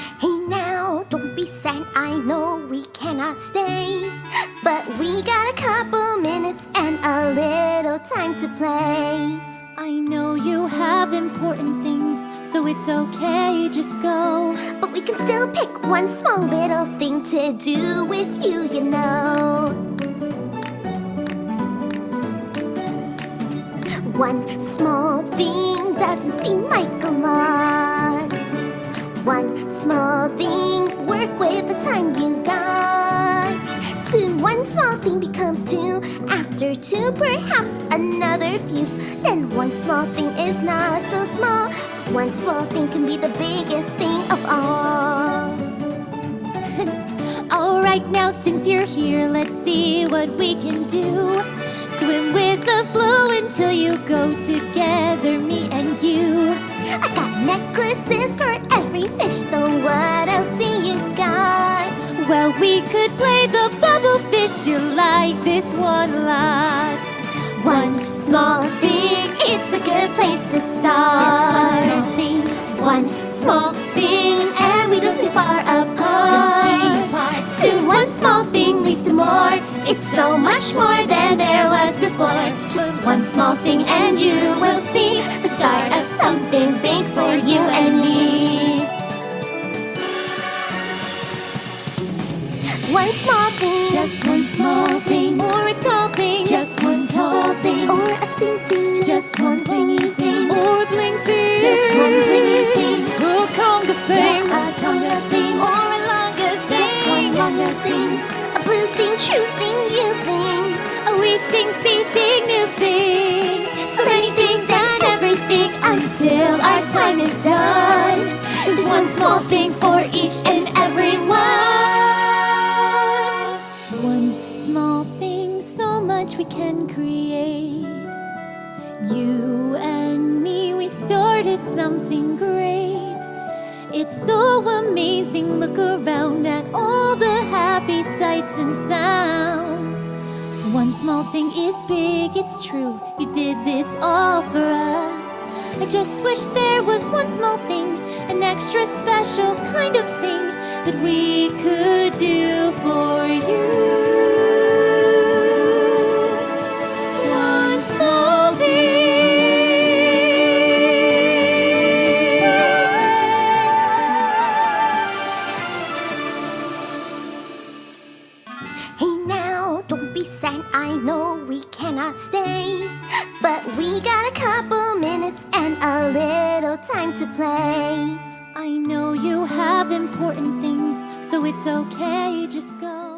Hey now, don't be sad, I know we cannot stay, but we got a couple minutes and a little time to play. I know you have important things, so it's okay, just go. But we can still pick one small little thing to do with you, you know. One small thing doesn't seem like a lot. One small thing, work with the time you got. Soon one small thing becomes two, after two perhaps another few. Then one small thing is not so small. One small thing can be the biggest thing of all. Alright, now since you're here, let's see what we can do. Swim with the flow until you go together, me and you. I got necklaces for every fish, so what else do you got? Well, we could play the bubble fish, you'll like this one a lot. One small thing, it's a good place to start. Just one small thing, one small thing, and we don't stay far apart. don't stay apart. Soon one small thing leads to more. It's so much more than there was before. Just one small thing and you will see the start of something big for you and me. One small thing, Just one small thing, or a tall thing. just one tall thing, or a sing thing, just one singy thing, or a bling thing. just one blingy thing, or a conga thing. just a longer thing, or a longer thing. just one longer thing, a blue thing, true thing, you thing, A wee thing, see thing, new thing. so many things and everything until our time is done. There's one small thing for each and every one. One small thing, so much we can create. You and me, we started something great. It's so amazing, look around at all the happy sights and sounds. One small thing is big, it's true, you did this all for us. I just wish there was one small thing, an extra special kind of thing that we could do for you. One small thing. Hey now, don't be sad, I know we cannot stay, but we got a couple minutes and a little time to play. I know you have important things, so it's okay, just go.